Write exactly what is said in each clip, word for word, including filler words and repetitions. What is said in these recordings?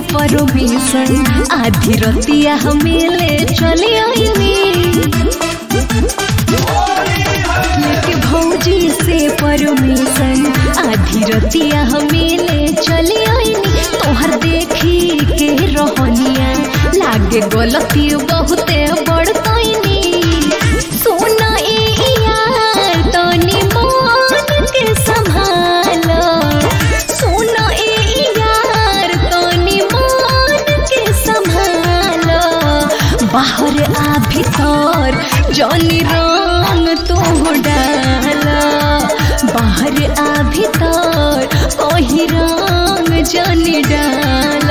Permission आधी रतिया हमेले चले आईनी लेके भौजी से परमिशन आधी रतिया हमेले चले आईनी तोहर देखी के रहनिया लागे गलती बहुते बड़तैनी सोना ए यार तनी मन के संभाल सोना ए यार तनी मन के संभाल बाहर आ भीतर जानी रंग तो डाल बाहर आ भीतर ओही रंग जानी डाल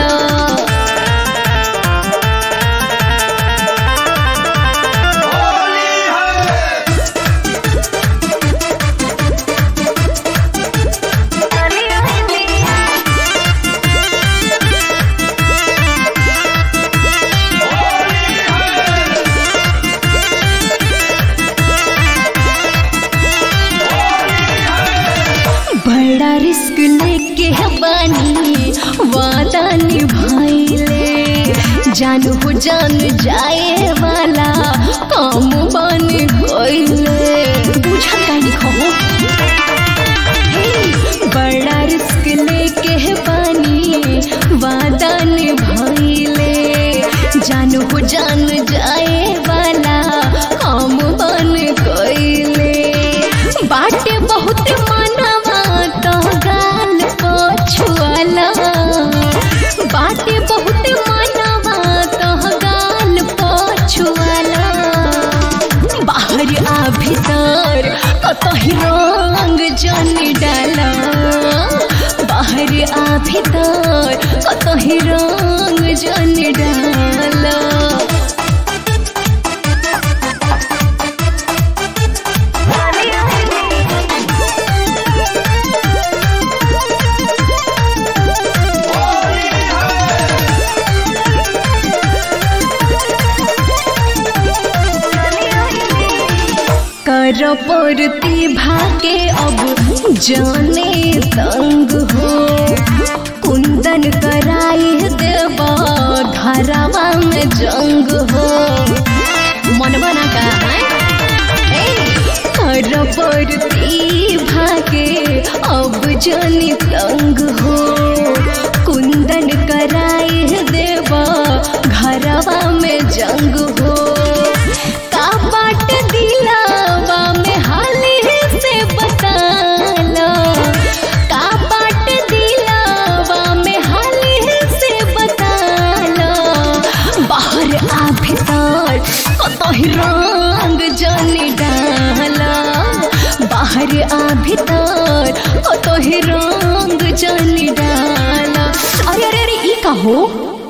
बड़ा रिस्क लेके बानी वादा निभाइले जानू हो जान जाए वाला काम बन गइले बुझा कानी खो बड़ा रिस्क लेके बानी वादा निभाइले जानू हो जान जाए वाला काम बन गइले बाटे बहुत मनवा तो गाल पछुआला बाटे बहुत मनवा तो गाल पछुआला बाहर आ भीतर कतही रंग जानी डाला बाहर आ भीतर कतही रंग जानी डाला कर पड़ती भागे अब जाने तंग हो कुंदन कराई देवा घरवा में जंग हो मन बना का कर पड़ती भागे अब जाने तंग हो कुंदन कराई देवा घरवा में जंग हो का बाट दिला रंग जानी डाला बाहर आ भीतर तो ही रंग जानी डाला अरे अरे अरे ई का हो।